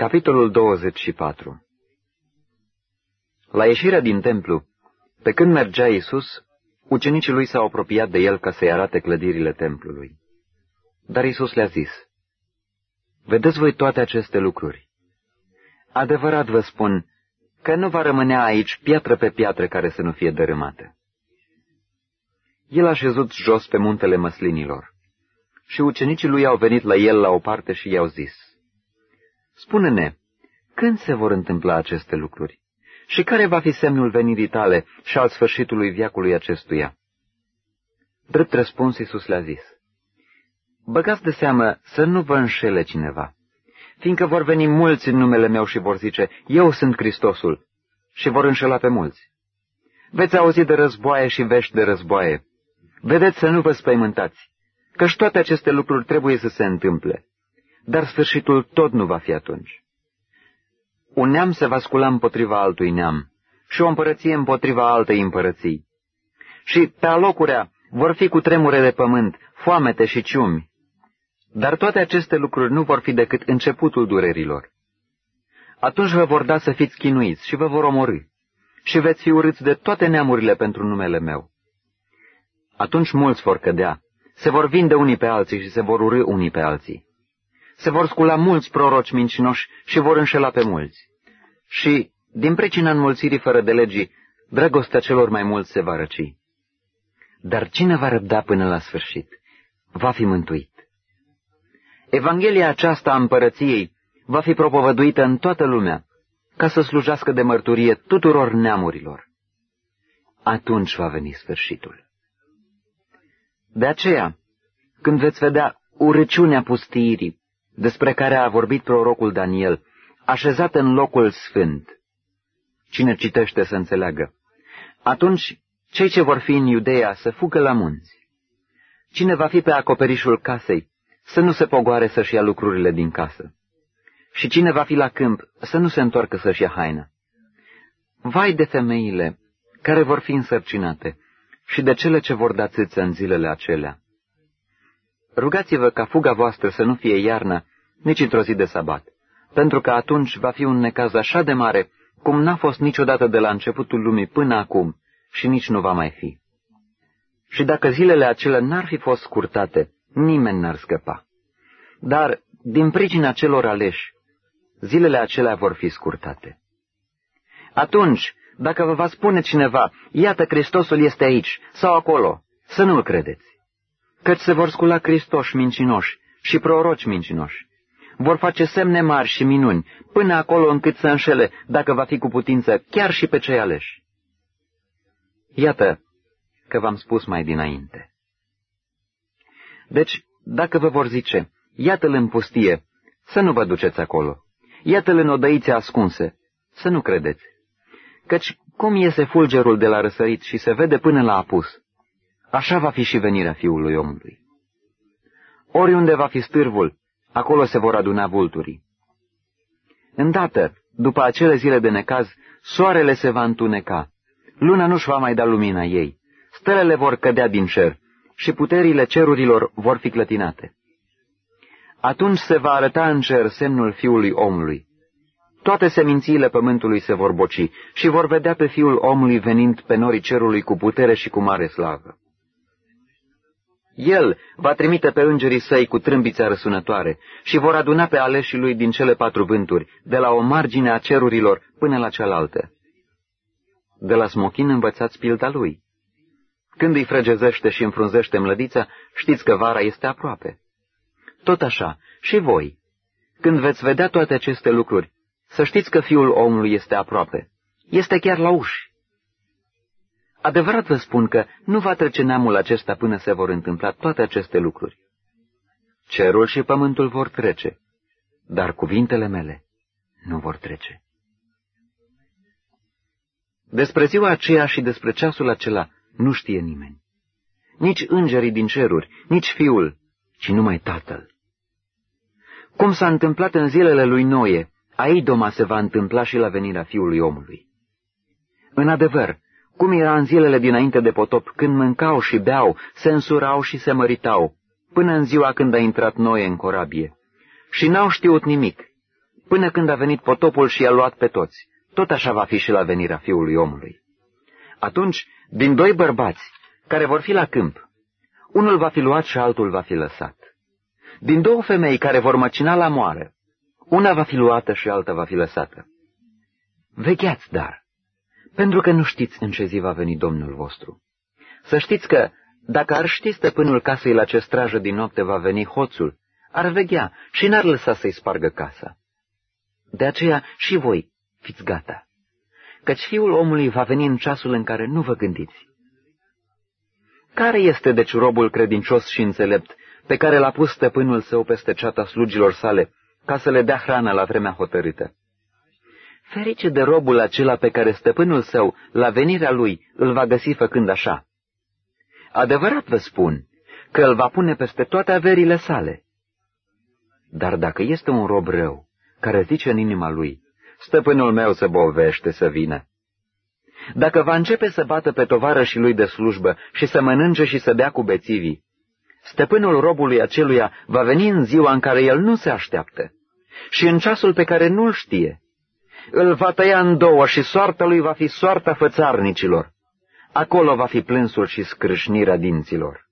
Capitolul 24. La ieșirea din templu, pe când mergea Iisus, ucenicii lui s-au apropiat de el ca să-i arate clădirile templului. Dar Iisus le-a zis: vedeți voi toate aceste lucruri? Adevărat vă spun că nu va rămânea aici piatră pe piatră care să nu fie dărâmată. El a șezut jos pe muntele Măslinilor și ucenicii lui au venit la el la o parte și i-au zis: spune-ne, când se vor întâmpla aceste lucruri? Și care va fi semnul venirii tale și al sfârșitului veacului acestuia? Drept răspuns, Iisus le-a zis: băgați de seamă să nu vă înșele cineva, fiindcă vor veni mulți în numele meu și vor zice: eu sunt Hristosul, și vor înșela pe mulți. Veți auzi de războaie și vești de războaie. Vedeți să nu vă spăimântați, căci toate aceste lucruri trebuie să se întâmple, dar sfârșitul tot nu va fi atunci. Un neam se va scula împotriva altui neam și o împărăție împotriva altei împărății. Și pe alocurea vor fi cutremure de pământ, foamete și ciumi. Dar toate aceste lucruri nu vor fi decât începutul durerilor. Atunci vă vor da să fiți chinuiți și vă vor omorî și veți fi urâți de toate neamurile pentru numele meu. Atunci mulți vor cădea, se vor vinde unii pe alții și se vor urî unii pe alții. Se vor scula mulți proroci mincinoși și vor înșela pe mulți. Și, din pricina înmulțirii fără de legii, dragostea celor mai mulți se va răci. Dar cine va răbda până la sfârșit, va fi mântuit. Evanghelia aceasta a împărăției va fi propovăduită în toată lumea, ca să slujească de mărturie tuturor neamurilor. Atunci va veni sfârșitul. De aceea, când veți vedea urăciunea pustiirii, despre care a vorbit prorocul Daniel, așezată în locul sfânt, cine citește să înțeleagă, atunci cei ce vor fi în Iudeea să fugă la munți. Cine va fi pe acoperișul casei, să nu se pogoare să-și ia lucrurile din casă. Și cine va fi la câmp, să nu se întoarcă să-și ia haina. Vai de femeile care vor fi însărcinate și de cele ce vor da țâță în zilele acelea. Rugați-vă ca fuga voastră să nu fie iarna, nici într-o zi de sabat, pentru că atunci va fi un necaz așa de mare, cum n-a fost niciodată de la începutul lumii până acum și nici nu va mai fi. Și dacă zilele acelea n-ar fi fost scurtate, nimeni n-ar scăpa. Dar, din pricina celor aleși, zilele acelea vor fi scurtate. Atunci, dacă vă va spune cineva: iată, Hristosul este aici sau acolo, să nu-l credeți. Căci se vor scula Hristoși mincinoși și proroci mincinoși. Vor face semne mari și minuni, până acolo încât să înșele, dacă va fi cu putință, chiar și pe cei aleși. Iată că v-am spus mai dinainte. Deci, dacă vă vor zice: iată-l în pustie, să nu vă duceți acolo. Iată-l în odăițe ascunse, să nu credeți. Căci cum iese fulgerul de la răsărit și se vede până la apus, așa va fi și venirea Fiului omului. Oriunde va fi stârvul, acolo se vor aduna vulturii. Îndată, după acele zile de necaz, soarele se va întuneca, luna nu-și va mai da lumina ei, stelele vor cădea din cer și puterile cerurilor vor fi clătinate. Atunci se va arăta în cer semnul Fiului omului. Toate semințiile pământului se vor boci și vor vedea pe Fiul omului venind pe norii cerului cu putere și cu mare slavă. El va trimite pe îngerii săi cu trâmbița răsunătoare și vor aduna pe aleșii lui din cele 4 vânturi, de la o margine a cerurilor până la cealaltă. De la smochin învățați pilda lui. Când îi frăgezește și înfrunzește mlădița, știți că vara este aproape. Tot așa, și voi, când veți vedea toate aceste lucruri, să știți că Fiul omului este aproape, este chiar la uși. Adevărat vă spun că nu va trece neamul acesta până se vor întâmpla toate aceste lucruri. Cerul și pământul vor trece, dar cuvintele mele nu vor trece. Despre ziua aceea și despre ceasul acela nu știe nimeni, nici îngerii din ceruri, nici Fiul, ci numai Tatăl. Cum s-a întâmplat în zilele lui Noe, aidoma se va întâmpla și la venirea Fiului omului. În adevăr, cum era în zilele dinainte de potop, când mâncau și beau, se însurau și se măritau, până în ziua când a intrat Noe în corabie. Și n-au știut nimic, până când a venit potopul și i-a luat pe toți. Tot așa va fi și la venirea Fiului Omului. Atunci, din 2 bărbați care vor fi la câmp, unul va fi luat și altul va fi lăsat. Din 2 femei care vor măcina la moară, una va fi luată și alta va fi lăsată. Vegheați, dar, pentru că nu știți în ce zi va veni Domnul vostru. Să știți că, dacă ar ști stăpânul casei la ce strajă din noapte va veni hoțul, ar veghea și n-ar lăsa să-i spargă casa. De aceea și voi fiți gata, căci Fiul omului va veni în ceasul în care nu vă gândiți. Care este deci robul credincios și înțelept, pe care l-a pus stăpânul său peste ceata slugilor sale, ca să le dea hrană la vremea hotărâtă? Ferice de robul acela pe care stăpânul său, la venirea lui, îl va găsi făcând așa. Adevărat vă spun că îl va pune peste toate averile sale. Dar dacă este un rob rău, care zice în inima lui, stăpânul meu se bovește să vină, dacă va începe să bată pe tovarășii lui de slujbă și să mănânce și să bea cu bețivii, stăpânul robului aceluia va veni în ziua în care el nu se așteaptă și în ceasul pe care nu-l știe. Îl va tăia în 2 și soarta lui va fi soarta fățarnicilor. Acolo va fi plânsul și scrâșnirea dinților.